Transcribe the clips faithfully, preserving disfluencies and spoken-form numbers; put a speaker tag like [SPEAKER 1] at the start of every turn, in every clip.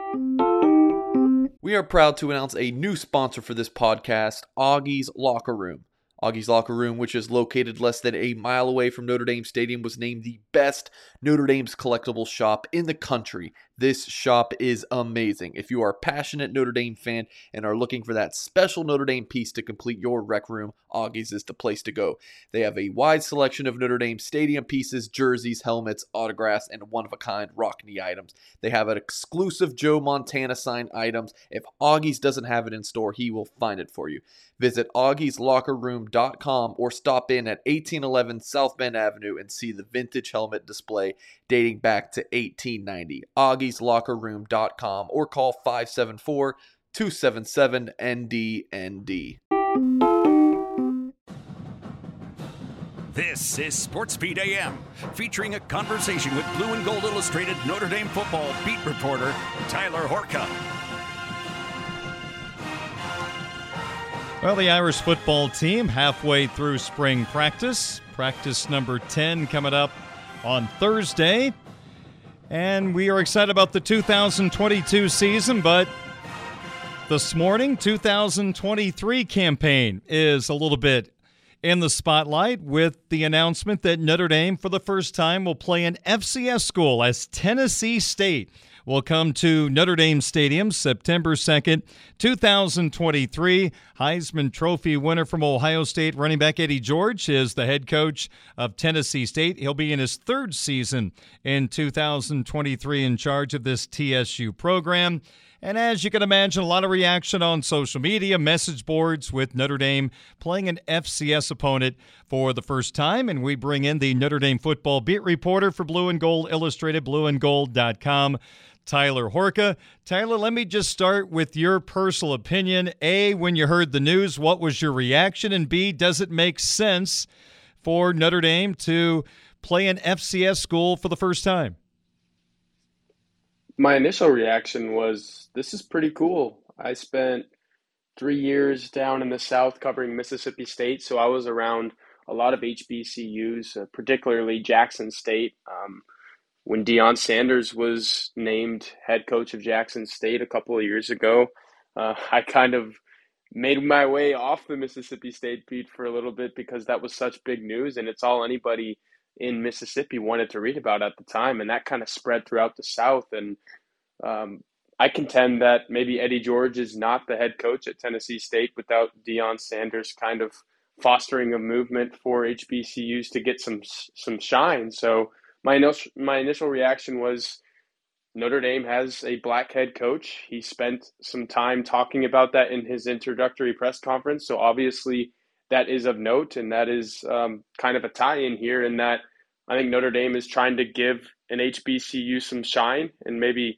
[SPEAKER 1] We are proud to announce a new sponsor for this podcast, Augie's Locker Room. Augie's Locker Room, which is located less than a mile away from Notre Dame Stadium, was named the best Notre Dame's collectible shop in the country. This shop is amazing. If you are a passionate Notre Dame fan and are looking for that special Notre Dame piece to complete your rec room, Augie's is the place to go. They have a wide selection of Notre Dame stadium pieces, jerseys, helmets, autographs, and one-of-a-kind Rockne items. They have an exclusive Joe Montana signed items. If Augie's doesn't have it in store, he will find it for you. Visit augies locker room dot com or stop in at eighteen eleven South Bend Avenue and see the vintage helmet display dating back to eighteen ninety. augies locker room dot com or call five seven four, two seven seven, N D N D.
[SPEAKER 2] This is Sports Beat A M, featuring a conversation with Blue and Gold Illustrated Notre Dame football beat reporter Tyler Horka.
[SPEAKER 3] Well, the Irish football team halfway through spring practice. Practice number ten coming up on Thursday. And we are excited about the two thousand twenty-two season, but this morning, two thousand twenty-three campaign is a little bit in the spotlight with the announcement that Notre Dame, for the first time, will play an F C S school as Tennessee State will come to Notre Dame Stadium September second, two thousand twenty-three. Heisman Trophy winner from Ohio State, running back Eddie George, is the head coach of Tennessee State. He'll be in his third season in two thousand twenty-three in charge of this T S U program. And as you can imagine, a lot of reaction on social media, message boards with Notre Dame playing an F C S opponent for the first time. And we bring in the Notre Dame football beat reporter for Blue and Gold Illustrated, blue and gold dot com, Tyler Horka. Tyler, let me just start with your personal opinion. A, when you heard the news, what was your reaction? And B, does it make sense for Notre Dame to play an F C S school for the first time?
[SPEAKER 4] My initial reaction was, this is pretty cool. I spent three years down in the South covering Mississippi State, so I was around a lot of H B C Us, uh, particularly Jackson State. Um, when Deion Sanders was named head coach of Jackson State a couple of years ago, uh, I kind of made my way off the Mississippi State beat for a little bit because that was such big news, and it's all anybody in Mississippi wanted to read about at the time, and that kind of spread throughout the South. And um, I contend that maybe Eddie George is not the head coach at Tennessee State without Deion Sanders kind of fostering a movement for H B C Us to get some some shine. So my initial, my initial reaction was, Notre Dame has a black head coach. He spent some time talking about that in his introductory press conference. So obviously that is of note, and that is um, kind of a tie-in here in that I think Notre Dame is trying to give an H B C U some shine and maybe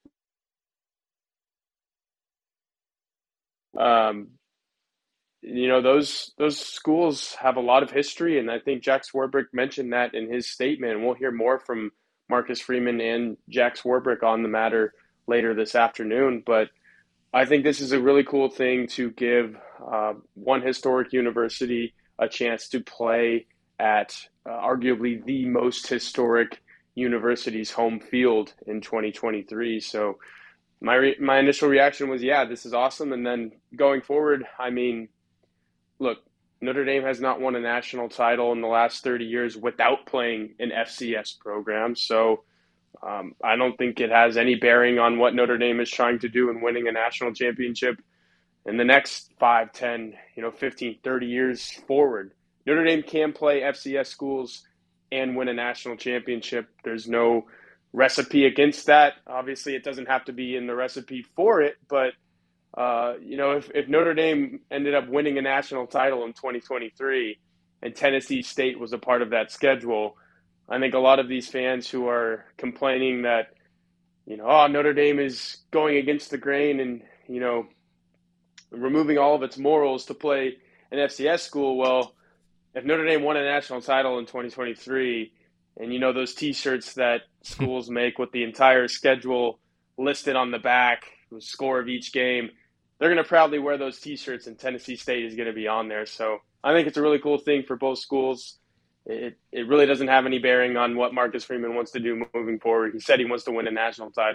[SPEAKER 4] um, you know, those those schools have a lot of history, and I think Jack Swarbrick mentioned that in his statement. And we'll hear more from Marcus Freeman and Jack Swarbrick on the matter later this afternoon. But I think this is a really cool thing to give uh, one historic university a chance to play at uh, arguably the most historic university's home field in twenty twenty-three. So my re- my initial reaction was, yeah, this is awesome. And then going forward, I mean, look, Notre Dame has not won a national title in the last thirty years without playing an F C S program. So um, I don't think it has any bearing on what Notre Dame is trying to do in winning a national championship in the next five, ten, you know, fifteen, thirty years forward. Notre Dame can play F C S schools and win a national championship. There's no recipe against that. Obviously, it doesn't have to be in the recipe for it, but Uh, you know, if, if Notre Dame ended up winning a national title in twenty twenty-three and Tennessee State was a part of that schedule, I think a lot of these fans who are complaining that, you know, oh, Notre Dame is going against the grain and, you know, removing all of its morals to play an F C S school. Well, if Notre Dame won a national title in twenty twenty-three and, you know, those T-shirts that schools make with the entire schedule listed on the back, the score of each game, they're going to proudly wear those T-shirts, and Tennessee State is going to be on there. So I think it's a really cool thing for both schools. It it really doesn't have any bearing on what Marcus Freeman wants to do moving forward. He said he wants to win a national title.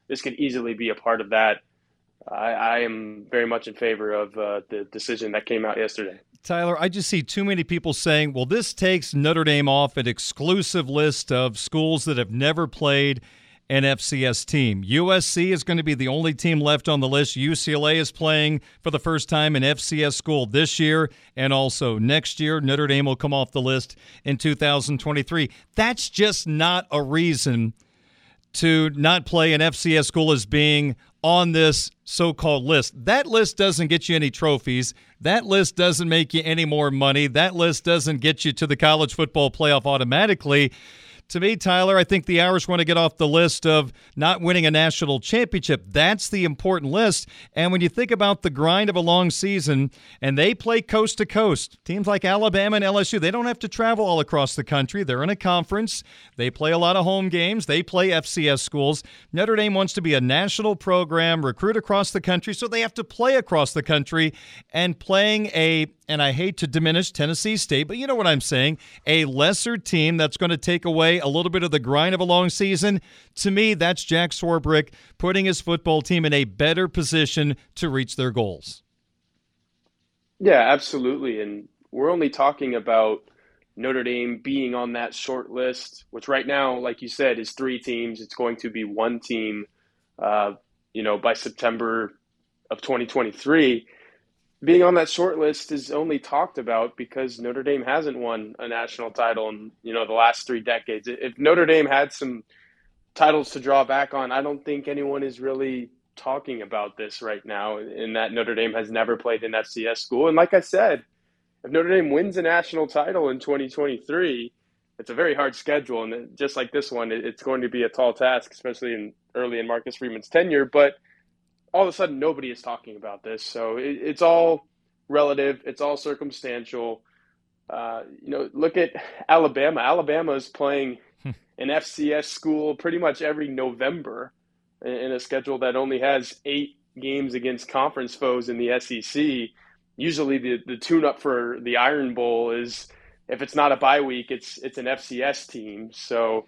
[SPEAKER 4] this could easily be a part of that. I, I am very much in favor of uh, the decision that came out yesterday.
[SPEAKER 3] Tyler, I just see too many people saying, well, this takes Notre Dame off an exclusive list of schools that have never played an F C S team. U S C is going to be the only team left on the list. U C L A is playing for the first time an F C S school this year and also next year. Notre Dame will come off the list in two thousand twenty-three. That's just not a reason to not play an F C S school as being on this so-called list. That list doesn't get you any trophies. That list doesn't make you any more money. That list doesn't get you to the college football playoff automatically. To me, Tyler, I think the Irish want to get off the list of not winning a national championship. That's the important list. And when you think about the grind of a long season, and they play coast to coast, teams like Alabama and L S U, they don't have to travel all across the country. They're in a conference. They play a lot of home games. They play F C S schools. Notre Dame wants to be a national program, recruit across the country, so they have to play across the country. And playing a, and I hate to diminish Tennessee State, but you know what I'm saying, a lesser team that's going to take away a little bit of the grind of a long season. To me, that's Jack Swarbrick putting his football team in a better position to reach their goals.
[SPEAKER 4] Yeah, absolutely. And we're only talking about Notre Dame being on that short list, which right now, like you said, is three teams. It's going to be one team, uh, you know, by September of twenty twenty-three. Being on that short list is only talked about because Notre Dame hasn't won a national title in, you know, the last three decades. If Notre Dame had some titles to draw back on, I don't think anyone is really talking about this right now, in that Notre Dame has never played an F C S school. And like I said, if Notre Dame wins a national title in twenty twenty-three, it's a very hard schedule. And just like this one, it's going to be a tall task, especially in early in Marcus Freeman's tenure. But all of a sudden, nobody is talking about this. So it, it's all relative. It's all circumstantial. Uh, you know, look at Alabama. Alabama is playing an F C S school pretty much every November in a schedule that only has eight games against conference foes in the S E C. Usually the, the tune-up for the Iron Bowl is, if it's not a bye week, it's it's an F C S team. So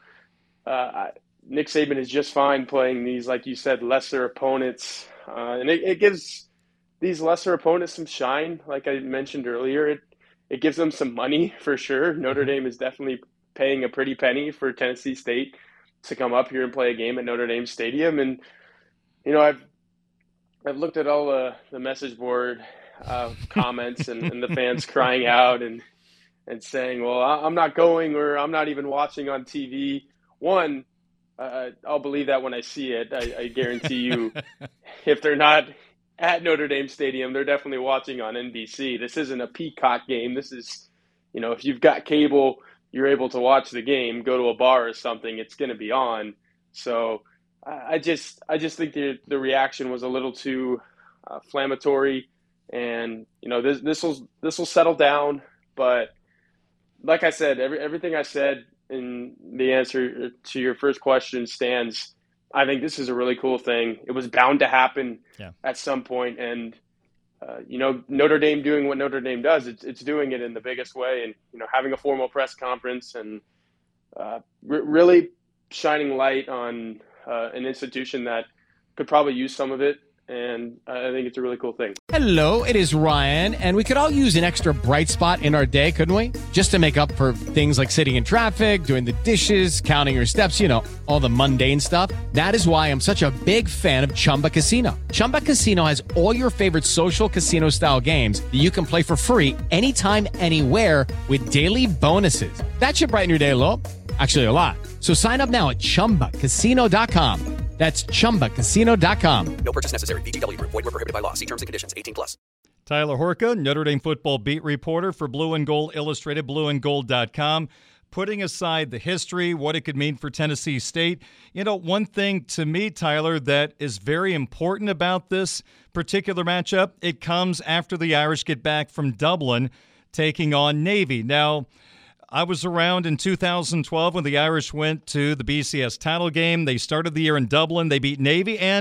[SPEAKER 4] uh, Nick Saban is just fine playing these, like you said, lesser opponents. Uh, and it, it gives these lesser opponents some shine, like I mentioned earlier. It it gives them some money for sure. Notre Dame is definitely paying a pretty penny for Tennessee State to come up here and play a game at Notre Dame Stadium. And, you know, I've I've looked at all the, the message board uh, comments and, and the fans crying out and and saying, well, I'm not going, or I'm not even watching on T V. One, Uh, I'll believe that when I see it. I, I guarantee you, if they're not at Notre Dame Stadium, they're definitely watching on N B C. This isn't a Peacock game. This is, you know, if you've got cable, you're able to watch the game, go to a bar or something, it's going to be on. So I, I just I just think the, the reaction was a little too uh, inflammatory. And, you know, this this will this will settle down. But like I said, every, everything I said, and the answer to your first question stands. I think this is a really cool thing. It was bound to happen yeah. at some point. And, uh, you know, Notre Dame doing what Notre Dame does, it's, it's doing it in the biggest way. And, you know, having a formal press conference and uh, re- really shining light on uh, an institution that could probably use some of it. And I think it's a really cool thing.
[SPEAKER 5] Hello, it is Ryan, and we could all use an extra bright spot in our day, couldn't we? Just to make up for things like sitting in traffic, doing the dishes, counting your steps, you know, all the mundane stuff. That is why I'm such a big fan of Chumba Casino. Chumba Casino has all your favorite social casino-style games that you can play for free anytime, anywhere with daily bonuses. That should brighten your day a little. Actually, a lot. So sign up now at chumba casino dot com. That's chumba casino dot com.
[SPEAKER 6] No purchase necessary. V G W Group. Void where prohibited by law. See terms and conditions. eighteen plus.
[SPEAKER 3] Tyler Horka, Notre Dame football beat reporter for Blue and Gold Illustrated, blue and gold dot com. Putting aside the history, what it could mean for Tennessee State, you know, one thing to me, Tyler, that is very important about this particular matchup, it comes after the Irish get back from Dublin taking on Navy. Now, I was around in two thousand twelve when the Irish went to the B C S title game. They started the year in Dublin. They beat Navy, and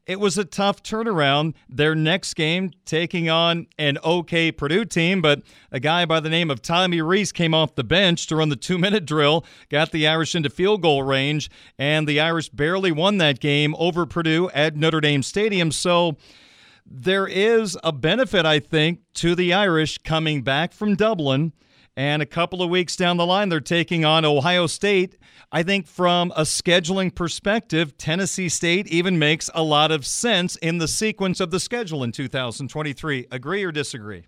[SPEAKER 3] it was a tough turnaround. Their next game taking on an okay Purdue team, but a guy by the name of Tommy Rees came off the bench to run the two-minute drill, got the Irish into field goal range, and the Irish barely won that game over Purdue at Notre Dame Stadium. So there is a benefit, I think, to the Irish coming back from Dublin, and a couple of weeks down the line, they're taking on Ohio State. I think from a scheduling perspective, Tennessee State even makes a lot of sense in the sequence of the schedule in two thousand twenty-three. Agree or disagree?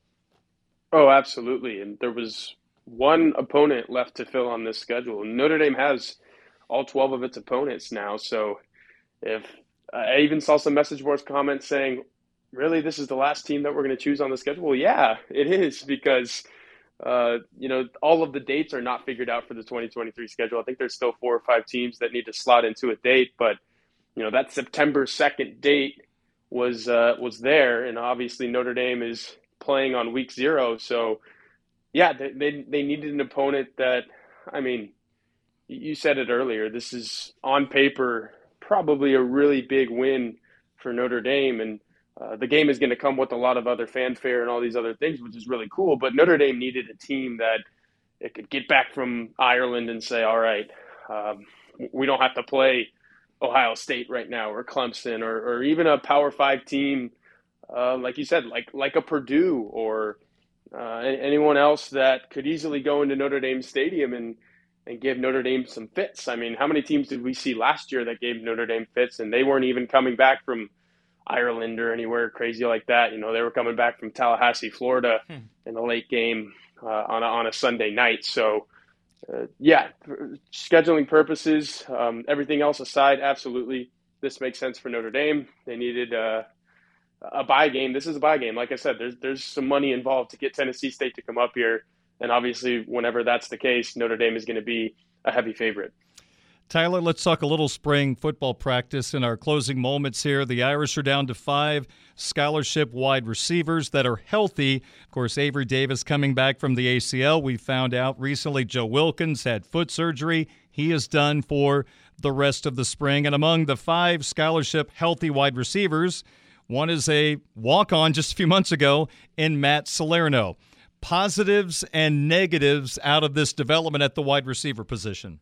[SPEAKER 4] Oh, absolutely. And there was one opponent left to fill on this schedule. Notre Dame has all twelve of its opponents now. So if I even saw some message boards comments saying, really, this is the last team that we're going to choose on the schedule? Well, yeah, it is, because Uh, you know, all of the dates are not figured out for the twenty twenty-three schedule. I think there's still four or five teams that need to slot into a date, but you know, that September second date was uh, was there, and obviously Notre Dame is playing on week zero. So, yeah, they they, they needed an opponent that, I mean, you said it earlier. This is on paper probably a really big win for Notre Dame, and Uh, the game is going to come with a lot of other fanfare and all these other things, which is really cool. But Notre Dame needed a team that it could get back from Ireland and say, all right, um, we don't have to play Ohio State right now, or Clemson, or, or even a Power Five team, uh, like you said, like like a Purdue, or uh, anyone else that could easily go into Notre Dame Stadium and, and give Notre Dame some fits. I mean, how many teams did we see last year that gave Notre Dame fits, and they weren't even coming back from Ireland or anywhere crazy like that? You know, they were coming back from Tallahassee, Florida hmm. in the late game uh, on, a, on a Sunday night. So, uh, yeah, for scheduling purposes, um, everything else aside, absolutely, this makes sense for Notre Dame. They needed uh, a bye game. This is a bye game. Like I said, there's, there's some money involved to get Tennessee State to come up here. And obviously, whenever that's the case, Notre Dame is going to be a heavy favorite.
[SPEAKER 3] Tyler, let's talk a little spring football practice in our closing moments here. The Irish are down to five scholarship wide receivers that are healthy. Of course, Avery Davis coming back from the A C L. We found out recently Joe Wilkins had foot surgery. He is done for the rest of the spring. And among the five scholarship healthy wide receivers, one is a walk-on just a few months ago in Matt Salerno. Positives and negatives out of this development at the wide receiver position.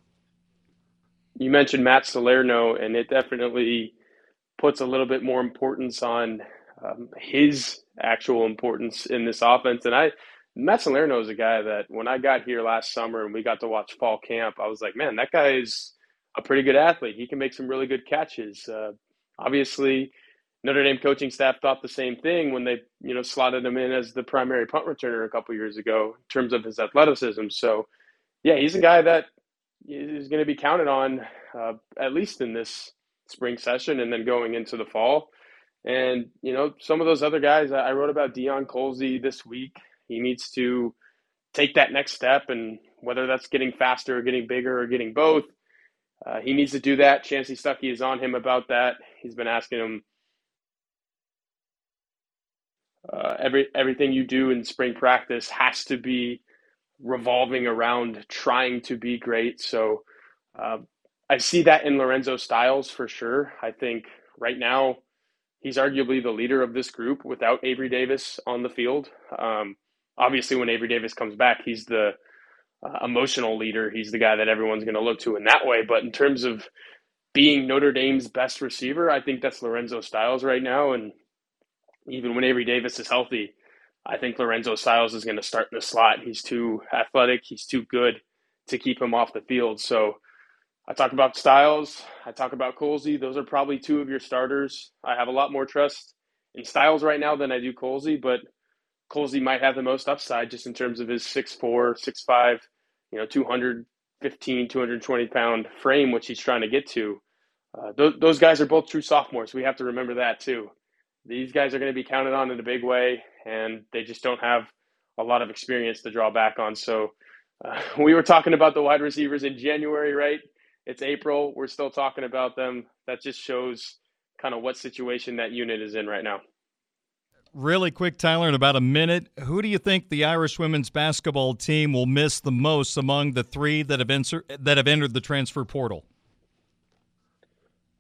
[SPEAKER 4] You mentioned Matt Salerno, and it definitely puts a little bit more importance on um, his actual importance in this offense. And I, Matt Salerno is a guy that when I got here last summer and we got to watch fall camp, I was like, man, that guy is a pretty good athlete. He can make some really good catches. Uh, obviously, Notre Dame coaching staff thought the same thing when they, you know, slotted him in as the primary punt returner a couple years ago in terms of his athleticism. So, yeah, he's a guy that is going to be counted on uh, at least in this spring session and then going into the fall. And, you know, some of those other guys, I wrote about Deion Colzie this week. He needs to take that next step, and whether that's getting faster or getting bigger or getting both, uh, he needs to do that. Chancey Stuckey is on him about that. He's been asking him uh, every everything you do in spring practice has to be revolving around trying to be great. So uh, I see that in Lorenzo Styles for sure. I think right now he's arguably the leader of this group without Avery Davis on the field. Um, obviously, when Avery Davis comes back, he's the uh, emotional leader. He's the guy that everyone's going to look to in that way. But in terms of being Notre Dame's best receiver, I think that's Lorenzo Styles right now. And even when Avery Davis is healthy, I think Lorenzo Styles is going to start in the slot. He's too athletic. He's too good to keep him off the field. So I talk about Styles. I talk about Colzie. Those are probably two of your starters. I have a lot more trust in Styles right now than I do Colzie, but Colzie might have the most upside just in terms of his six four, six five, you know, two fifteen, two twenty pound frame, which he's trying to get to. Uh, th- those guys are both true sophomores. We have to remember that too. These guys are going to be counted on in a big way, and they just don't have a lot of experience to draw back on. So uh, we were talking about the wide receivers in January, right? It's April. We're still talking about them. That just shows kind of what situation that unit is in right now.
[SPEAKER 3] Really quick, Tyler, in about a minute, who do you think the Irish women's basketball team will miss the most among the three that have, insert, that have entered the transfer portal?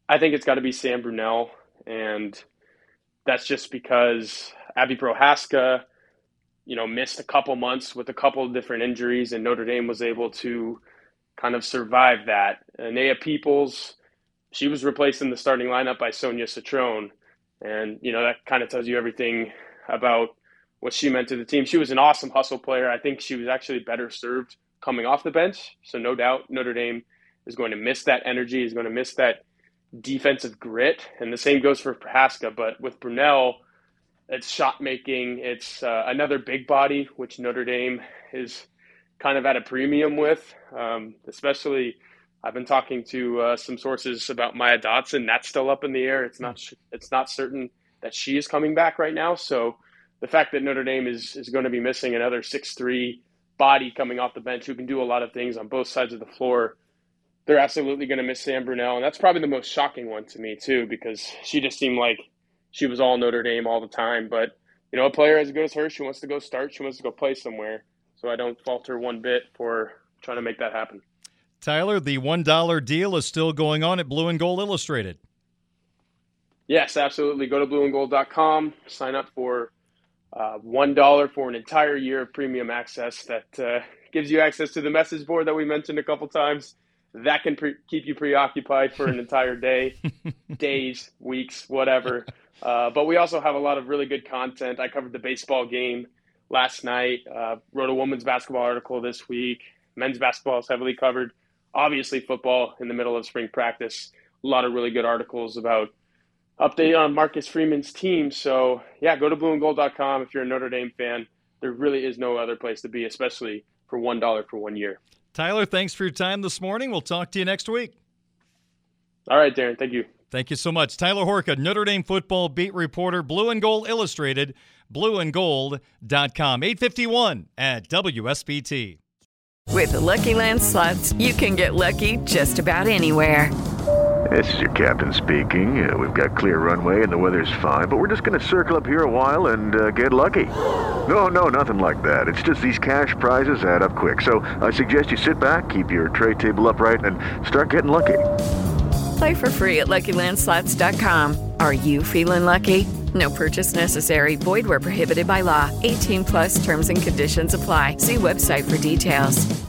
[SPEAKER 4] I think it's got to be Sam Brunell, and that's just because Abby Prohaska, you know, missed a couple months with a couple of different injuries, and Notre Dame was able to kind of survive that. Anaya Peoples, she was replaced in the starting lineup by Sonia Citrone, and, you know, that kind of tells you everything about what she meant to the team. She was an awesome hustle player. I think she was actually better served coming off the bench, so no doubt Notre Dame is going to miss that energy, is going to miss that defensive grit, and the same goes for Prohaska. But with Brunell, it's shot making, it's uh, another big body, which Notre Dame is kind of at a premium with. Um, especially, I've been talking to uh, some sources about Maya Dotson. That's still up in the air. It's not it's not certain that she is coming back right now. So the fact that Notre Dame is is going to be missing another six three body coming off the bench who can do a lot of things on both sides of the floor, they're absolutely going to miss Sam Brunell. And that's probably the most shocking one to me, too, because she just seemed like she was all Notre Dame all the time. But, you know, a player as good as her, she wants to go start. She wants to go play somewhere. So I don't fault her one bit for trying to make that happen.
[SPEAKER 3] Tyler, the one dollar deal is still going on at Blue and Gold Illustrated.
[SPEAKER 4] Yes, absolutely. Go to blue and gold dot com, sign up for uh, one dollar for an entire year of premium access that uh, gives you access to the message board that we mentioned a couple times. That can pre- keep you preoccupied for an entire day, days, weeks, whatever. Uh, but we also have a lot of really good content. I covered the baseball game last night, uh, wrote a women's basketball article this week. Men's basketball is heavily covered. Obviously, football in the middle of spring practice. A lot of really good articles about update on Marcus Freeman's team. So, yeah, go to blue and gold dot com if you're a Notre Dame fan. There really is no other place to be, especially for one dollar for one year.
[SPEAKER 3] Tyler, thanks for your time this morning. We'll talk to you next week.
[SPEAKER 4] All right, Darren. Thank you.
[SPEAKER 3] Thank you so much. Tyler Horka, Notre Dame football beat reporter, Blue and Gold Illustrated, blue and gold dot com. eight fifty-one at W S B T.
[SPEAKER 7] With the Lucky Land Slots, you can get lucky just about anywhere.
[SPEAKER 8] This is your captain speaking. Uh, we've got clear runway and the weather's fine, but we're just going to circle up here a while and uh, get lucky. No, no, nothing like that. It's just these cash prizes add up quick. So I suggest you sit back, keep your tray table upright, and start getting lucky.
[SPEAKER 7] Play for free at lucky land slots dot com. Are you feeling lucky? No purchase necessary. Void where prohibited by law. eighteen plus terms and conditions apply. See website for details.